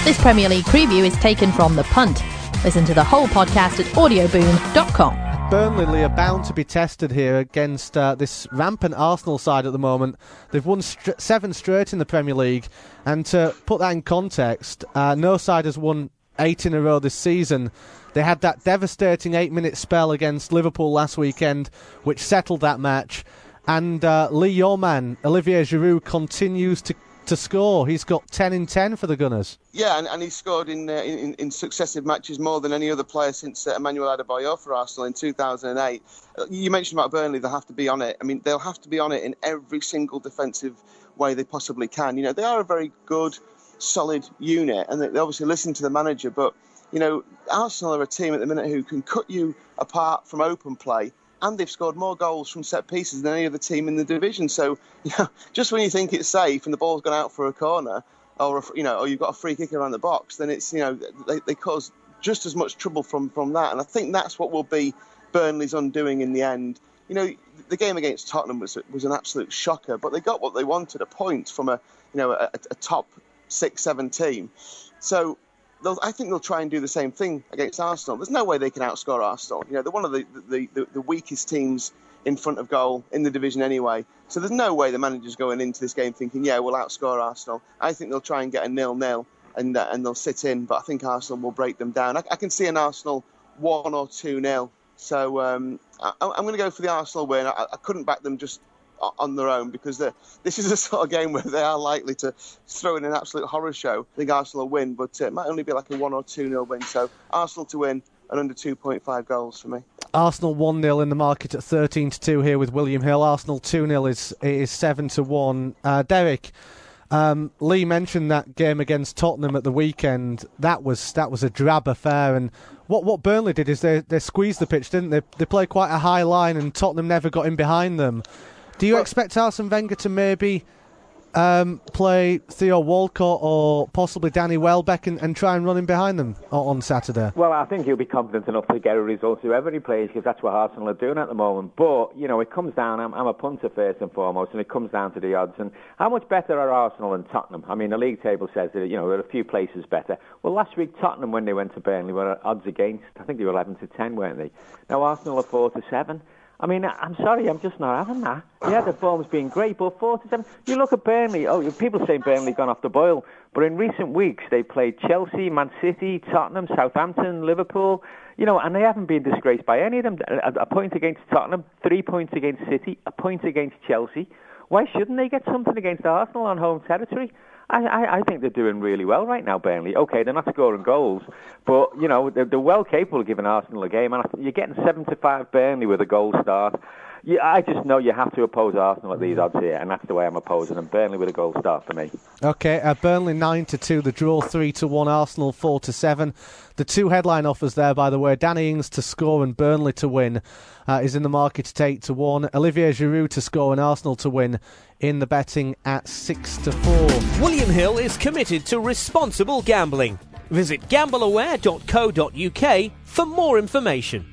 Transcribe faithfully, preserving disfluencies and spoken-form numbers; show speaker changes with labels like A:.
A: This Premier League preview is taken from The Punt. Listen to the whole podcast at audioboom dot com.
B: Burnley are bound to be tested here against uh, this rampant Arsenal side at the moment. They've won st- seven straight in the Premier League, and to put that in context, uh, no side has won eight in a row this season. They had that devastating eight-minute spell against Liverpool last weekend, which settled that match. And uh, Lee, your man, Olivier Giroud, continues to to score. He's got ten in ten for the Gunners.
C: Yeah, and, and he's scored in, uh, in in successive matches more than any other player since uh, Emmanuel Adebayor for Arsenal in two thousand eight. Uh, you mentioned about Burnley, they'll have to be on it. I mean, they'll have to be on it in every single defensive way they possibly can. You know, they are a very good, solid unit, and they, they obviously listen to the manager, but, you know, Arsenal are a team at the minute who can cut you apart from open play, and they've scored more goals from set pieces than any other team in the division. So, you know, just when you think it's safe and the ball's gone out for a corner, or a, you know, or you've got a free kick around the box, then it's, you know, they, they cause just as much trouble from, from that. And I think that's what will be Burnley's undoing in the end. You know, the game against Tottenham was was an absolute shocker, but they got what they wanted, a point from a you know a, a top six, seven team. So I think they'll try and do the same thing against Arsenal. There's no way they can outscore Arsenal. You know, they're one of the, the, the, the weakest teams in front of goal in the division anyway. So there's no way the manager's going into this game thinking, yeah, we'll outscore Arsenal. I think they'll try and get a nil-nil and uh, and they'll sit in, but I think Arsenal will break them down. I, I can see an Arsenal one or two nil. So um, I, I'm going to go for the Arsenal win. I, I couldn't back them just on their own, because this is a sort of game where they are likely to throw in an absolute horror show. I think Arsenal will win, but uh, it might only be like a one or two nil win. So Arsenal to win and under two point five goals for me.
B: Arsenal one nil in the market at thirteen to two here with William Hill. Arsenal two nil is is seven to one. Uh, Derek, um, Lee mentioned that game against Tottenham at the weekend. That was that was a drab affair, and what what Burnley did is they they squeezed the pitch, didn't they? They played quite a high line, and Tottenham never got in behind them. Do you well, expect Arsene Wenger to maybe um, play Theo Walcott or possibly Danny Welbeck and, and try and run in behind them on Saturday?
D: Well, I think he'll be confident enough to get a result whoever he plays, because that's what Arsenal are doing at the moment. But, you know, it comes down, I'm, I'm a punter first and foremost, and it comes down to the odds. And how much better are Arsenal and Tottenham? I mean, the league table says that, you know, there are a few places better. Well, last week, Tottenham, when they went to Burnley, were odds against. I think they were eleven to ten, weren't they? Now, Arsenal are four to seven. I mean, I'm sorry, I'm just not having that. Yeah, the form's been great, but four to seven. You look at Burnley. Oh, people say Burnley gone off the boil, but in recent weeks they played Chelsea, Man City, Tottenham, Southampton, Liverpool. You know, and they haven't been disgraced by any of them. A, a point against Tottenham, three points against City, a point against Chelsea. Why shouldn't they get something against Arsenal on home territory? I, I, I think they're doing really well right now, Burnley. OK, they're not scoring goals, but, you know, they're, they're well capable of giving Arsenal a game. And you're getting seven to five Burnley with a goal start. You, I just know you have to oppose Arsenal at these odds here, and that's the way I'm opposing them. Burnley with a goal start for me. OK, uh, Burnley nine to two, the draw three to one, Arsenal four to seven. The two headline offers there, by the way, Danny Ings to score and Burnley to win uh, is in the market at eight to one. Olivier Giroud to score and Arsenal to win in the betting at six to four.
E: William Hill is committed to responsible gambling. Visit gamble aware dot co dot uk for more information.